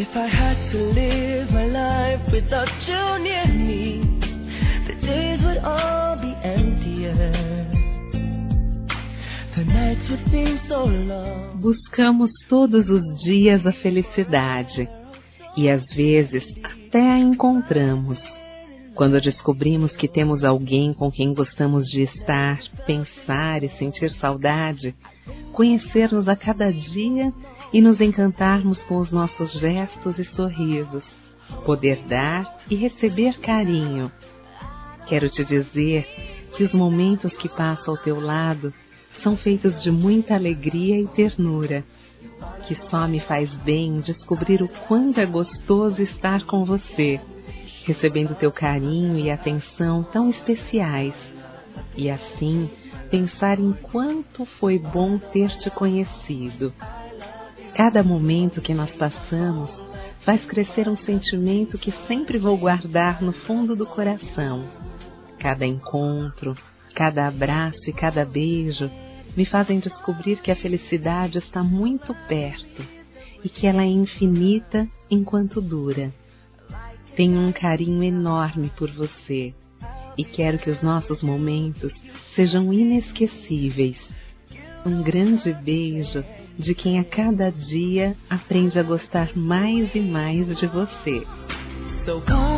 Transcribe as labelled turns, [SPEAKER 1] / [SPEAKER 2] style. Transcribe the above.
[SPEAKER 1] If I had to live my life without you near me, the days would all be emptier. The nights would seem so long.
[SPEAKER 2] Buscamos todos os dias a felicidade e às vezes até a encontramos. Quando descobrimos que temos alguém com quem gostamos de estar, pensar e sentir saudade, conhecer-nos a cada dia e nos encantarmos com os nossos gestos e sorrisos, poder dar e receber carinho. Quero te dizer que os momentos que passo ao teu lado são feitos de muita alegria e ternura, que só me faz bem descobrir o quanto é gostoso estar com você, recebendo teu carinho e atenção tão especiais, e assim pensar em quanto foi bom ter te conhecido. Cada momento que nós passamos faz crescer um sentimento que sempre vou guardar no fundo do coração. Cada encontro, cada abraço e cada beijo me fazem descobrir que a felicidade está muito perto e que ela é infinita enquanto dura. Tenho um carinho enorme por você e quero que os nossos momentos sejam inesquecíveis. Um grande beijo de quem a cada dia aprende a gostar mais e mais de você.
[SPEAKER 1] So